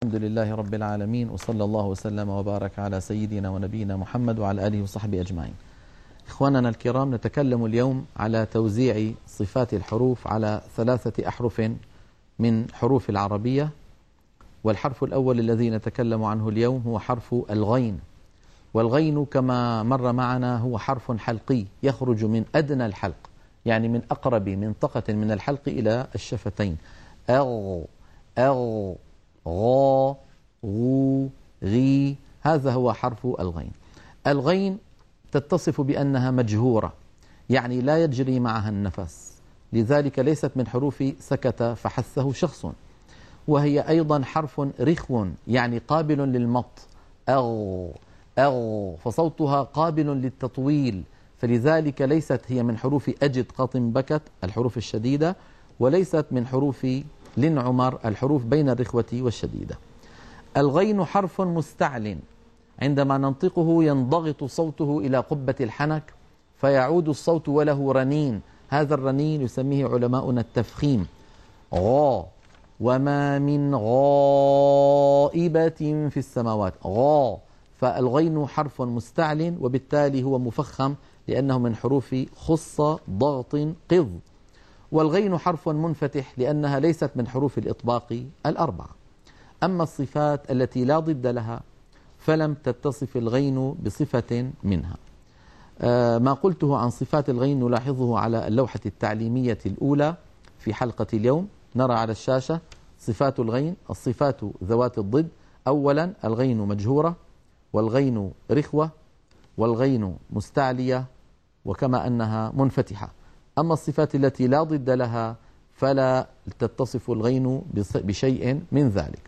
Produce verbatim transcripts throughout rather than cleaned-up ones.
الحمد لله رب العالمين، وصلى الله وسلم وبارك على سيدنا ونبينا محمد وعلى آله وصحبه أجمعين. إخواننا الكرام، نتكلم اليوم على توزيع صفات الحروف على ثلاثة أحرف من حروف العربية. والحرف الأول الذي نتكلم عنه اليوم هو حرف الغين. والغين كما مر معنا هو حرف حلقي يخرج من أدنى الحلق، يعني من أقرب منطقة من الحلق إلى الشفتين. أغ أغ غا غو غي، هذا هو حرف الغين. الغين تتصف بأنها مجهورة، يعني لا يجري معها النفس، لذلك ليست من حروف سكت فحثه شخص. وهي أيضا حرف رخو، يعني قابل للمط. أغ أغ فصوتها قابل للتطويل، فلذلك ليست هي من حروف أجد قط بكت الحروف الشديدة، وليست من حروف لن عمر الحروف بين الرخوة والشديدة. الغين حرف مستعل، عندما ننطقه ينضغط صوته إلى قبة الحنك فيعود الصوت وله رنين، هذا الرنين يسميه علماؤنا التفخيم. غا وما من غائبة في السماوات، غا، فالغين حرف مستعل وبالتالي هو مفخم لأنه من حروف خص ضغط قض. والغين حرف منفتح لأنها ليست من حروف الإطباق الأربعة. أما الصفات التي لا ضد لها فلم تتصف الغين بصفة منها. آه ما قلته عن صفات الغين نلاحظه على اللوحة التعليمية الأولى في حلقة اليوم. نرى على الشاشة صفات الغين، الصفات ذوات الضد. أولا الغين مجهورة، والغين رخوة، والغين مستعلية، وكما أنها منفتحة. أما الصفات التي لا ضد لها فلا تتصف الغين بشيء من ذلك.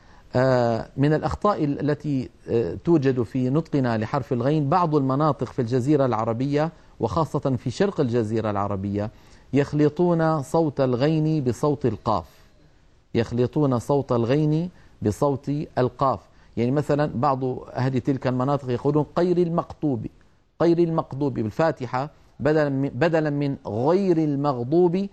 من الأخطاء التي توجد في نطقنا لحرف الغين، بعض المناطق في الجزيرة العربية وخاصة في شرق الجزيرة العربية يخلطون صوت الغين بصوت القاف، يخلطون صوت الغين بصوت القاف. يعني مثلا بعض أهل تلك المناطق يقولون غير المقطوب، غير المقطوب بالفاتحة بدلا من, بدلا من غير المغضوب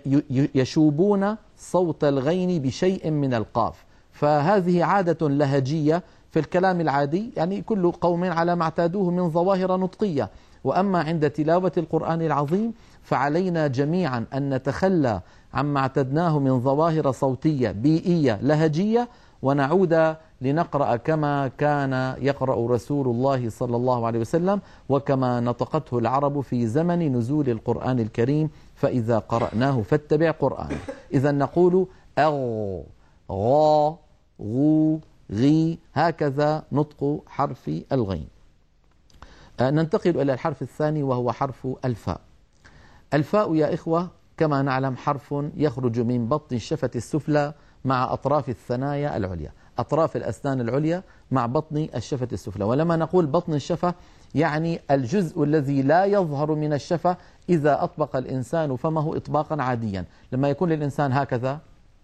يشوبون صوت الغين بشيء من القاف. فهذه عادة لهجية في الكلام العادي، يعني كل قوم على ما اعتادوه من ظواهر نطقية. وأما عند تلاوة القرآن العظيم فعلينا جميعا أن نتخلى عما اعتدناه من ظواهر صوتية بيئية لهجية، ونعود لنقرأ كما كان يقرأ رسول الله صلى الله عليه وسلم، وكما نطقته العرب في زمن نزول القرآن الكريم، فإذا قرأناه فاتبع قرآن. إذا نقول أغ غا غو غي، هكذا نطق حرف الغين. ننتقل إلى الحرف الثاني وهو حرف الفاء. الفاء يا إخوة كما نعلم حرف يخرج من بطن الشفة السفلى مع أطراف الثنايا العليا، أطراف الأسنان العليا مع بطن الشفة السفلى. ولما نقول بطن الشفة يعني الجزء الذي لا يظهر من الشفة إذا أطبق الإنسان فمه إطباقا عاديا. لما يكون الإنسان هكذا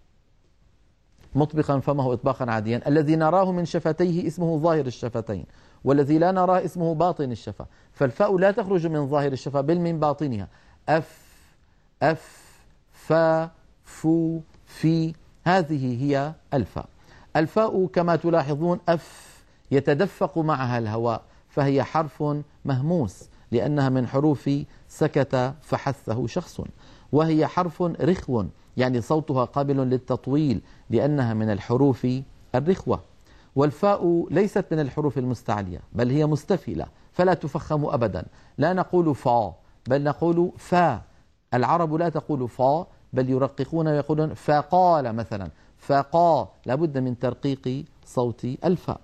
مطبقا فمه إطباقا عاديا، الذي نراه من شفتيه اسمه ظاهر الشفتين، والذي لا نراه اسمه باطن الشفة. فالفاء لا تخرج من ظاهر الشفة بل من باطنها. أف أف فا فو في، هذه هي الفاء. الفاء كما تلاحظون أف يتدفق معها الهواء، فهي حرف مهموس لأنها من حروف سكت فحثه شخص. وهي حرف رخو، يعني صوتها قابل للتطويل لأنها من الحروف الرخوة. والفاء ليست من الحروف المستعلية بل هي مستفلة، فلا تفخم أبدا. لا نقول فا بل نقول فا. العرب لا تقول فا بل يرققون ويقولون فقال مثلا، فقا، لابد من ترقيق صوت الفاء.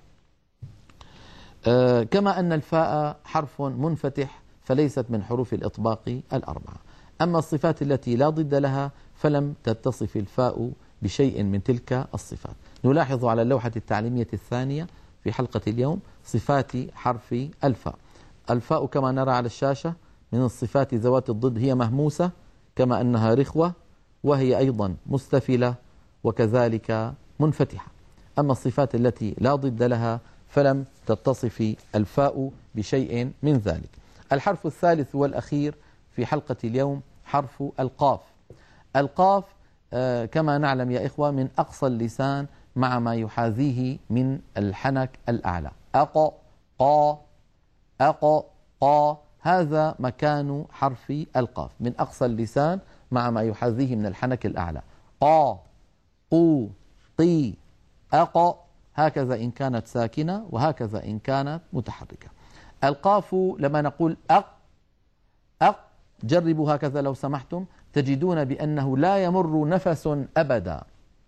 آه كما أن الفاء حرف منفتح فليست من حروف الإطباق الأربعة. أما الصفات التي لا ضد لها فلم تتصف الفاء بشيء من تلك الصفات. نلاحظ على اللوحة التعليمية الثانية في حلقة اليوم صفات حرف الفاء. الفاء كما نرى على الشاشة من الصفات ذوات الضد، هي مهموسة كما أنها رخوة، وهي أيضا مستفلة وكذلك منفتحة. أما الصفات التي لا ضد لها فلم تتصف الفاء بشيء من ذلك. الحرف الثالث والأخير في حلقة اليوم حرف القاف. القاف آه كما نعلم يا إخوة من أقصى اللسان مع ما يحاذيه من الحنك الأعلى. أق قا أق قا، هذا مكان حرف القاف من أقصى اللسان مع ما يحاذيه من الحنك الأعلى. قا قو قي أق، هكذا إن كانت ساكنة وهكذا إن كانت متحركة. القاف لما نقول أق أق، جربوا هكذا لو سمحتم، تجدون بأنه لا يمر نفس أبدا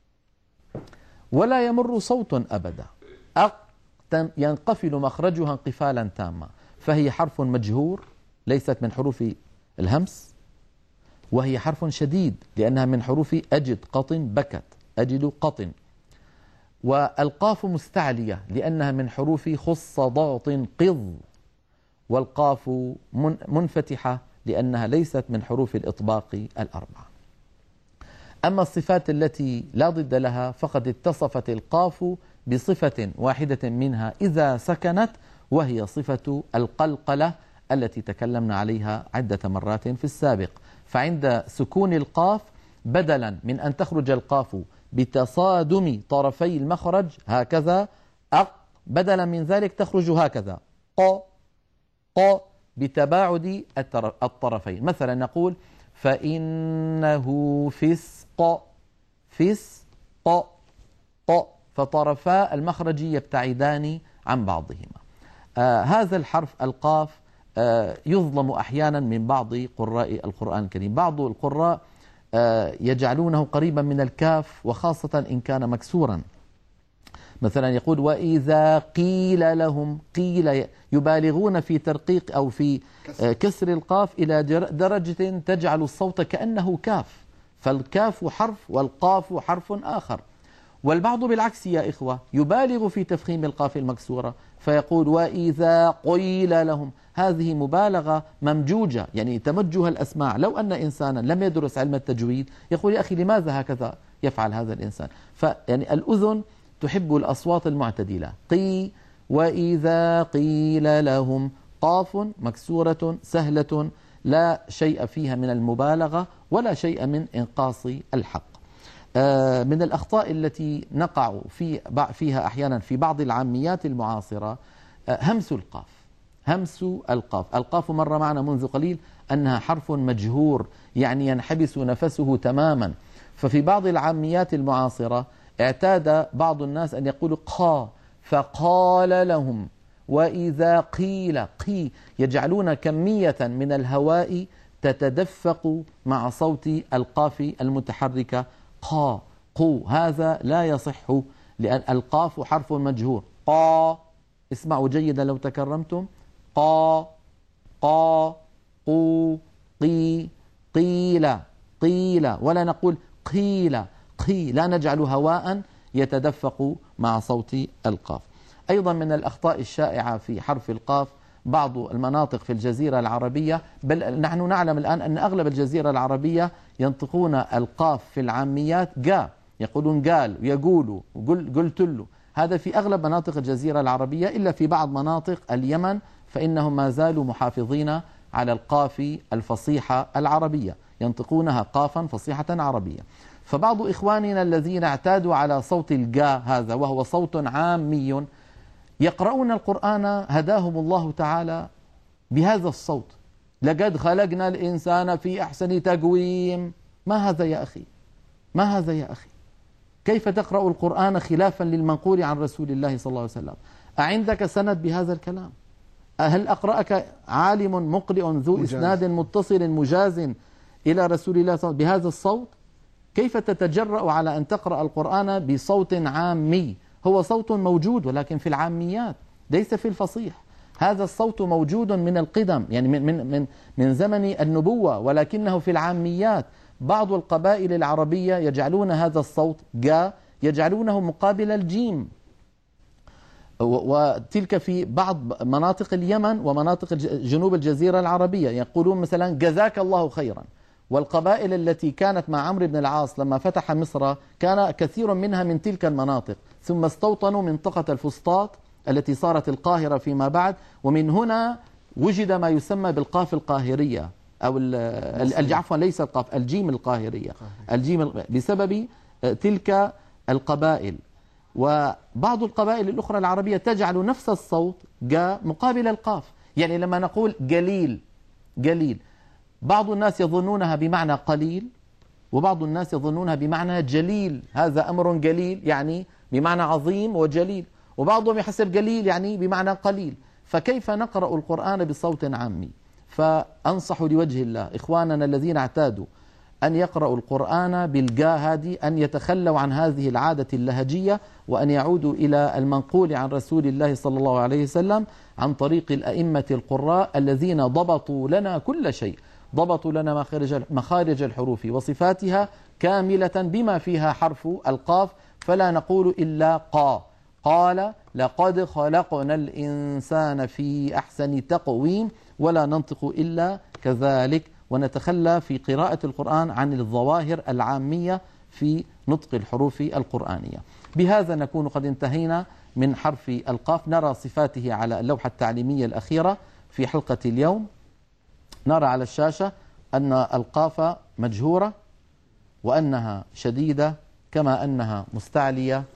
ولا يمر صوت أبدا. أق ينقفل مخرجها انقفالا تاما، فهي حرف مجهور ليست من حروف الهمس، وهي حرف شديد لأنها من حروف أجد قطن بكت أجد قطن. والقاف مستعلية لأنها من حروف خص ضغط قض، والقاف منفتحة لأنها ليست من حروف الإطباق الأربعة. أما الصفات التي لا ضد لها فقد اتصفت القاف بصفة واحدة منها إذا سكنت، وهي صفة القلقلة التي تكلمنا عليها عدة مرات في السابق. فعند سكون القاف بدلا من أن تخرج القاف بتصادم طرفي المخرج هكذا أق، بدلا من ذلك تخرج هكذا ق ق بتباعد الطرفين. مثلا نقول فإنه فسق فسق ق، فطرفا المخرج يبتعدان عن بعضهما. آه هذا الحرف القاف آه يظلم أحيانا من بعض قراء القرآن الكريم. بعض القراء آه يجعلونه قريبا من الكاف، وخاصة إن كان مكسورا. مثلا يقول وإذا قيل لهم، قيل يبالغون في ترقيق أو في آه كسر القاف إلى درجة تجعل الصوت كأنه كاف، فالكاف حرف والقاف حرف آخر. والبعض بالعكس يا إخوة يبالغ في تفخيم القاف المكسورة فيقول وإذا قيل لهم، هذه مبالغة ممجوجة، يعني تمجه الأسماع. لو أن إنسانا لم يدرس علم التجويد يقول يا أخي لماذا هكذا يفعل هذا الإنسان؟ فيعني الأذن تحب الأصوات المعتدلة. قي وإذا قيل لهم، قاف مكسورة سهلة لا شيء فيها من المبالغة ولا شيء من إنقاص الحق. من الأخطاء التي نقع في فيها أحيانا في بعض العاميات المعاصرة همس القاف. همس القاف القاف مر معنا منذ قليل أنها حرف مجهور، يعني ينحبس نفسه تماما. ففي بعض العاميات المعاصرة اعتاد بعض الناس أن يقولوا قا، فقال لهم وإذا قيل قي، يجعلون كمية من الهواء تتدفق مع صوت القاف المتحركة قا قو. هذا لا يصح لأن القاف حرف مجهور. قا، اسمعوا جيدا لو تكرمتم، قا قا قو قي قيل قيل، ولا نقول قيل قي، لا نجعل هواء يتدفق مع صوت القاف. أيضا من الأخطاء الشائعة في حرف القاف بعض المناطق في الجزيرة العربية، بل نحن نعلم الآن أن أغلب الجزيرة العربية ينطقون القاف في العاميات قا، يقولون قال ويقولوا وقل قلت له. هذا في أغلب مناطق الجزيرة العربية، إلا في بعض مناطق اليمن فإنهم ما زالوا محافظين على القاف الفصيحة العربية، ينطقونها قافا فصيحة عربية. فبعض إخواننا الذين اعتادوا على صوت القا هذا وهو صوت عامي يقرؤون القرآن هداهم الله تعالى بهذا الصوت. لقد خلقنا الإنسان في أحسن تقويم. ما هذا يا أخي؟ ما هذا يا أخي؟ كيف تقرأ القرآن خلافا للمنقول عن رسول الله صلى الله عليه وسلم؟ أعندك سند بهذا الكلام؟ هل أقرأك عالم مقرئ ذو مجاز. إسناد متصل مجاز إلى رسول الله صلى الله عليه وسلم بهذا الصوت؟ كيف تتجرأ على أن تقرأ القرآن بصوت عامي؟ هو صوت موجود ولكن في العاميات ليس في الفصيح. هذا الصوت موجود من القدم، يعني من من من من زمن النبوة، ولكنه في العاميات. بعض القبائل العربية يجعلون هذا الصوت جا، يجعلونه مقابل الجيم، وتلك في بعض مناطق اليمن ومناطق جنوب الجزيرة العربية يقولون مثلا جزاك الله خيرا. والقبائل التي كانت مع عمرو بن العاص لما فتح مصر كان كثير منها من تلك المناطق، ثم استوطنوا منطقة الفسطاط التي صارت القاهرة فيما بعد، ومن هنا وجد ما يسمى بالقاف القاهرية أو عفوا ليس القاف، الجيم القاهرية، الجيم بسبب تلك القبائل. وبعض القبائل الأخرى العربية تجعل نفس الصوت جا مقابل القاف. يعني لما نقول قليل قليل، بعض الناس يظنونها بمعنى قليل، وبعض الناس يظنونها بمعنى جليل. هذا أمر قليل يعني بمعنى عظيم وجليل، وبعضهم يحسب قليل يعني بمعنى قليل. فكيف نقرأ القرآن بصوت عامي؟ فأنصح لوجه الله إخواننا الذين اعتادوا أن يقرأوا القرآن بالجاء هذه أن يتخلوا عن هذه العادة اللهجية، وأن يعودوا إلى المنقول عن رسول الله صلى الله عليه وسلم عن طريق الأئمة القراء الذين ضبطوا لنا كل شيء، ضبطوا لنا مخارج مخارج الحروف وصفاتها كاملة بما فيها حرف القاف، فلا نقول إلا قا. قال لقد خلقنا الإنسان في أحسن تقويم، ولا ننطق إلا كذلك، ونتخلى في قراءة القرآن عن الظواهر العامية في نطق الحروف القرآنية. بهذا نكون قد انتهينا من حرف القاف. نرى صفاته على اللوحة التعليمية الأخيرة في حلقة اليوم. نرى على الشاشة أن القاف مجهورة، وأنها شديدة، كما أنها مستعلية